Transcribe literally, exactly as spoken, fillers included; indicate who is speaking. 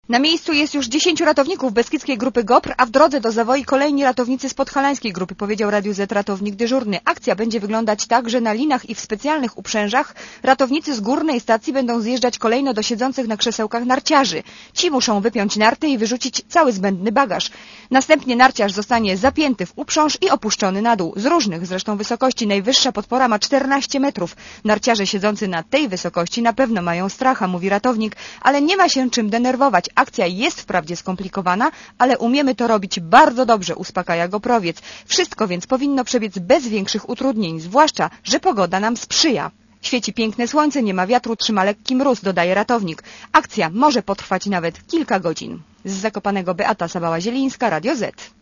Speaker 1: Na miejscu jest już dziesięciu ratowników Beskidzkiej Grupy GOPR, a w drodze do Zawoi kolejni ratownicy z Podhalańskiej Grupy, powiedział Radiu Z ratownik dyżurny. Akcja będzie wyglądać tak, że na linach i w specjalnych uprzężach ratownicy z górnej stacji będą zjeżdżać kolejno do siedzących na krzesełkach narciarzy. Ci muszą wypiąć narty i wyrzucić cały zbędny bagaż. Następnie narciarz zostanie zapięty w uprząż i opuszczony na dół. Z różnych zresztą wysokości. Najwyższa podpora ma czternaście metrów. Narciarze siedzący na tej wysokości na pewno mają stracha, mówi ratownik, ale nie ma się czym denerwować. Akcja jest wprawdzie skomplikowana, ale umiemy to robić bardzo dobrze, uspokaja GOPRowiec. Wszystko więc powinno przebiec bez większych utrudnień, zwłaszcza, że pogoda nam sprzyja. Świeci piękne słońce, nie ma wiatru, trzyma lekki mróz, dodaje ratownik. Akcja może potrwać nawet kilka godzin. Z Zakopanego Beata Sabała-Zielińska, Radio Z.